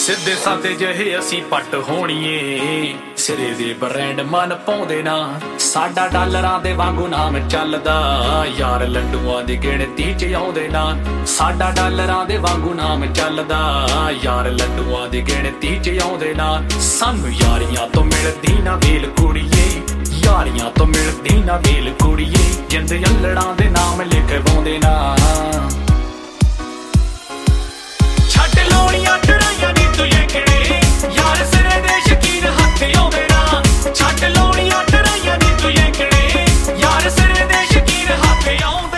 ਸਿੱਧੇ ਸਾਦੇ ਜਿਹੇ ਅਸੀਂ ਪੱਟ ਹੋਣੀਏ, ਸਿਰੇ ਦੇ ਬ੍ਰਾਂਡ ਮਨ ਪਾਉਂਦੇ ਨਾ। ਸਾਡਾ ਡਾਲਰਾਂ ਦੇ ਵਾਂਗੂ ਨਾਮ ਚੱਲਦਾ, ਯਾਰ ਲੱਡੂਆਂ ਦੀ ਗਿਣਤੀ ਚ ਆਉਂਦੇ ਨਾ। ਸਾਡਾ ਡਾਲਰਾਂ ਦੇ ਵਾਂਗੂ ਨਾਮ ਚੱਲਦਾ, ਯਾਰ ਲੱਡੂਆਂ ਦੀ ਗਿਣਤੀ ਚ ਆਉਂਦੇ ਨਾ। ਸਾਨੂੰ ਯਾਰੀਆਂ ਤੋਂ ਮਿਲਦੀ ਨਾ ਵੇਲ ਕੁੜੀਏ, ਯਾਰੀਆਂ ਤੋਂ ਮਿਲਦੀ ਨਾ ਵੇਲ ਕੁੜੀਏ। ਜਿੰਦ ਯੱਲੜਾਂ ਦੇ ਨਾਮ ਲਿਖਵਾਉਂਦੇ ਨਾ। ਛੱਡ ਲੋਣੀਆਂ ਟਰਾਈਆਂ ਨੀ ਤੂੰ ਯਕੜੇ, ਯਾਰ ਸਿਰੇ ਦੇ ਸ਼ਕੀਨ ਹੱਥ ਆਉਂਦੇ ਨਾ। ਛੱਡ ਲੋਣੀਆਂ ਟਰਾਈਆਂ ਨੀ ਤੂੰ ਯਕੜੇ, ਯਾਰ ਸਿਰੇ ਦੇ ਸ਼ਕੀਨ ਹੱਥ ਆਉਂਦੇ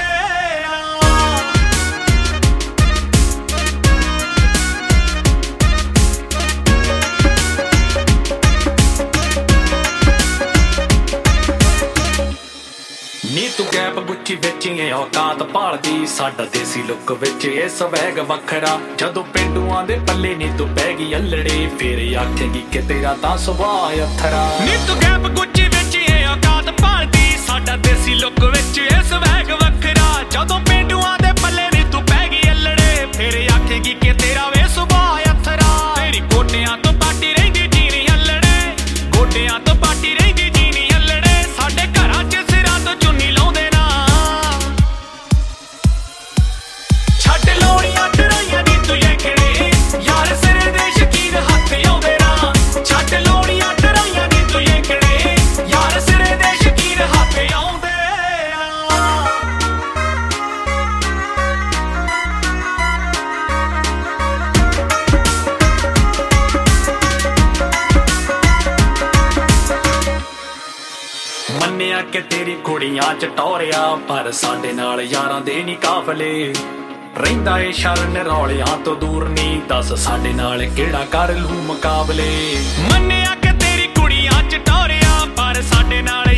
ਨੀ। ਤੂੰ ਗੈਪ ਗੁੱਚੀ ਵਿੱਚ ਏ ਔਕਾਤ ਭਾਲਦੀ, ਸਾਡਾ ਦੇਸੀ ਲੁੱਕ ਵਿੱਚ ਇਹ ਸਵੈਗ ਵੱਖਰਾ। ਜਦੋਂ ਪਿੰਡੂਆਂ ਦੇ ਪੱਲੇ ਨੀ ਤੂੰ ਪੈ ਗਈ ਅਲੜੇ, ਫੇਰ ਆਖੇਗੀ ਕਿ ਤੇਰਾ ਤਾਂ ਸੁਭਾਅ ਅਥਰਾ। ਨੀ ਤੂੰ ਗੈਪ ਗੁੱਚੀ ਵਿੱਚ ਏ ਔਕਾਤ ਭਾਲਦੀ, ਸਾਡਾ ਦੇਸੀ ਲੁੱਕ ਵਿੱਚ ਇਹ ਸਵੈਗ ਵੱਖਰਾ। ਜਦੋਂ ਪਿੰਡੂਆਂ ਦੇ ਪੱਲੇ ਨੀ ਤੂੰ ਪੈ ਗਈ ਅਲੜੇ, ਫੇਰ ਆਖੇਗੀ ਕਿ ਤੇਰਾ ਵੇ ਸੁਭਾਅ ਅਥਰਾ। ਤੇਰੀ ਗੋਡਿਆਂ ਤੋਂ ਪਾਟੀ ਰਹਿੰਦੀ ਜੀਨੀ ਅਲੜੇ, ਗੋਡਿਆਂ ਤੋਂ ਪਾਟੀ ਰਹਿੰਦੀ ਜੀਨੀ ਅਲੜੇ। ਸਾਡੇ ਘਰਾਂ 'ਚ ਸਿਰਾਂ ਤੋਂ ਚੁੰਨੀ ਲਾਉਂਦੇ ਨਾ। ਛੱਡ ਲੋਣੀਆਂ ਟਰਾਈਆਂ ਨੀ ਤੂੰ ਯਕੜੇ, ਯਾਰ ਸਿਰੇ ਦੇ ਸ਼ਕੀਨ ਹੱਥ ਆਉਂਦੇ ਨਾ। ਛੱਡ ਲੋਣੀਆਂ ਟਰਾਈਆਂ ਨੀ ਤੂੰ ਯਕੜੇ, ਯਾਰ ਸਿਰੇ ਦੇ ਸ਼ਕੀਨ ਹੱਥ ਆਉਂਦੇ ਮੰਨਿਆ ਕਿ ਤੇਰੀ ਕੁੜੀਆਂ ਚ ਟੋਰਿਆ, ਪਰ ਸਾਡੇ ਨਾਲ ਯਾਰਾਂ ਦੇ ਨੀ ਕਾਫਲੇ। ਰਹਿੰਦਾ ਏ ਸ਼ਰਨ ਰੌਲਿਆਂ ਤੋਂ ਦੂਰ ਨੀ, ਦੱਸ ਸਾਡੇ ਨਾਲ ਕਿਹੜਾ ਕਰ ਲੂ ਮੁਕਾਬਲੇ। ਮੰਨਿਆ ਕਿ ਤੇਰੀ ਕੁੜੀਆਂ ਚ ਟੋਰਿਆ, ਪਰ ਸਾਡੇ ਨਾਲ